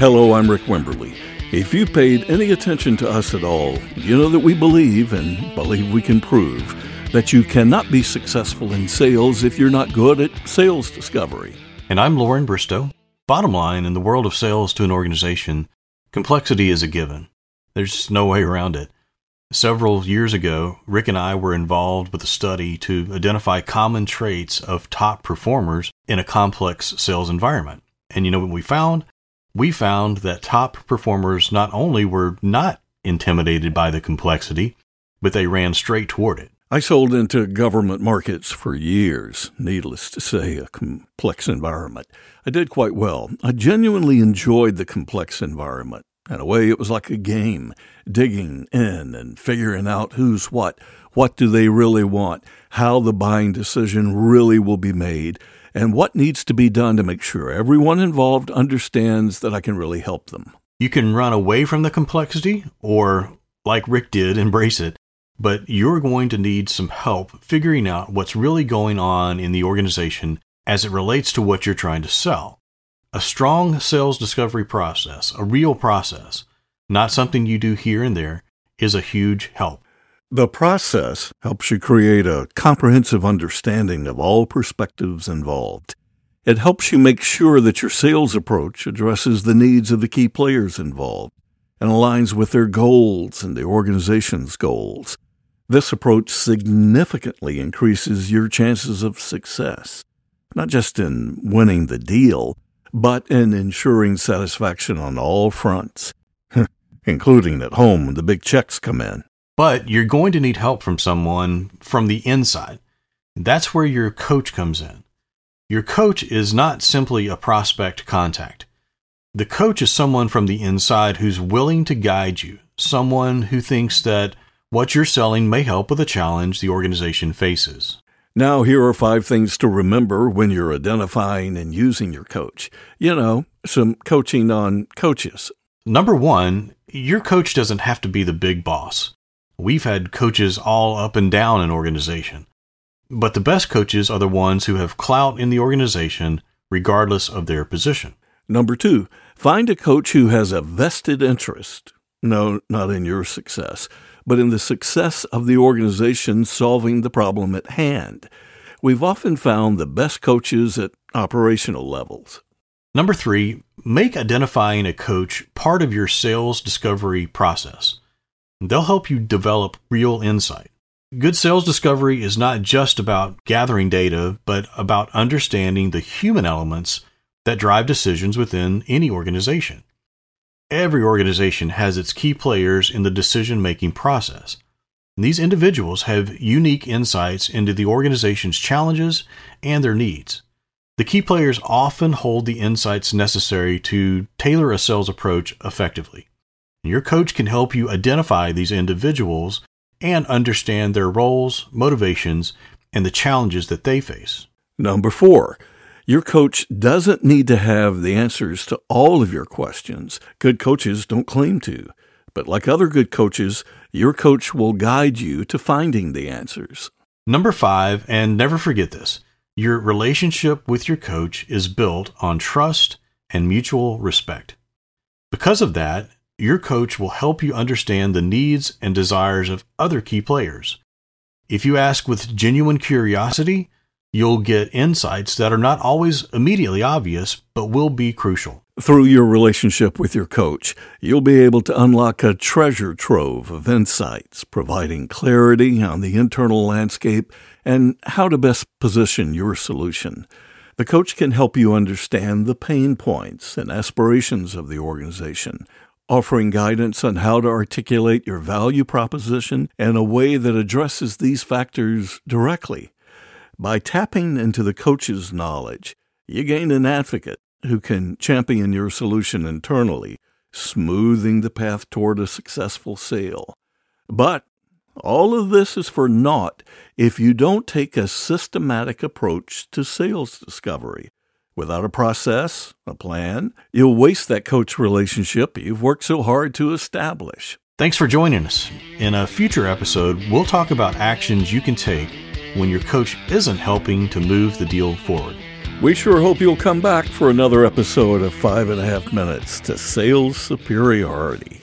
Hello, I'm Rick Wimberly. If you paid any attention to us at all, you know that we believe, and believe we can prove, that you cannot be successful in sales if you're not good at sales discovery. And I'm Lauren Bristow. Bottom line, in the world of sales to an organization, complexity is a given. There's no way around it. Several years ago, Rick and I were involved with a study to identify common traits of top performers in a complex sales environment. And you know what we found? We found that top performers not only were not intimidated by the complexity, but they ran straight toward it. I sold into government markets for years, needless to say, a complex environment. I did quite well. I genuinely enjoyed the complex environment. In a way, it was like a game, digging in and figuring out who's what do they really want, how the buying decision really will be made, and what needs to be done to make sure everyone involved understands that I can really help them. You can run away from the complexity or, like Rick did, embrace it, but you're going to need some help figuring out what's really going on in the organization as it relates to what you're trying to sell. A strong sales discovery process, a real process, not something you do here and there, is a huge help. The process helps you create a comprehensive understanding of all perspectives involved. It helps you make sure that your sales approach addresses the needs of the key players involved and aligns with their goals and the organization's goals. This approach significantly increases your chances of success, not just in winning the deal, but in ensuring satisfaction on all fronts, including at home when the big checks come in. But you're going to need help from someone from the inside. That's where your coach comes in. Your coach is not simply a prospect contact. The coach is someone from the inside who's willing to guide you, someone who thinks that what you're selling may help with a challenge the organization faces. Now, here are 5 things to remember when you're identifying and using your coach. You know, some coaching on coaches. Number 1, your coach doesn't have to be the big boss. We've had coaches all up and down an organization. But the best coaches are the ones who have clout in the organization, regardless of their position. Number 2, find a coach who has a vested interest. No, not in your success, but in the success of the organization solving the problem at hand. We've often found the best coaches at operational levels. Number 3, make identifying a coach part of your sales discovery process. They'll help you develop real insight. Good sales discovery is not just about gathering data, but about understanding the human elements that drive decisions within any organization. Every organization has its key players in the decision-making process. These individuals have unique insights into the organization's challenges and their needs. The key players often hold the insights necessary to tailor a sales approach effectively. Your coach can help you identify these individuals and understand their roles, motivations, and the challenges that they face. Number 4, your coach doesn't need to have the answers to all of your questions. Good coaches don't claim to. But like other good coaches, your coach will guide you to finding the answers. Number 5, and never forget this, your relationship with your coach is built on trust and mutual respect. Because of that, your coach will help you understand the needs and desires of other key players. If you ask with genuine curiosity, you'll get insights that are not always immediately obvious, but will be crucial. Through your relationship with your coach, you'll be able to unlock a treasure trove of insights, providing clarity on the internal landscape and how to best position your solution. The coach can help you understand the pain points and aspirations of the organization, offering guidance on how to articulate your value proposition in a way that addresses these factors directly. By tapping into the coach's knowledge, you gain an advocate who can champion your solution internally, smoothing the path toward a successful sale. But all of this is for naught if you don't take a systematic approach to sales discovery. Without a process, a plan, you'll waste that coach relationship you've worked so hard to establish. Thanks for joining us. In a future episode, we'll talk about actions you can take when your coach isn't helping to move the deal forward. We sure hope you'll come back for another episode of 5.5 Minutes to Sales Superiority.